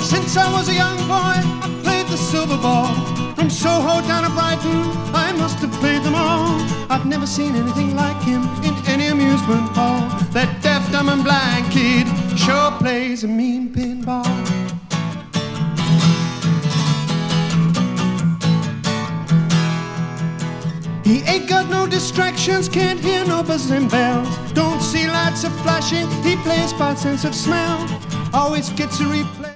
Since I was a young boy, I played the silver ball. From Soho down to Brighton, I must have played them all. I've never seen anything like him in any amusement hall. That deaf, dumb and blind kid sure plays a mean pinball. He ain't got no distractions, can't hear no buzzing bells. Don't see lights a flashing, he plays by sense of smell. Always gets a replay.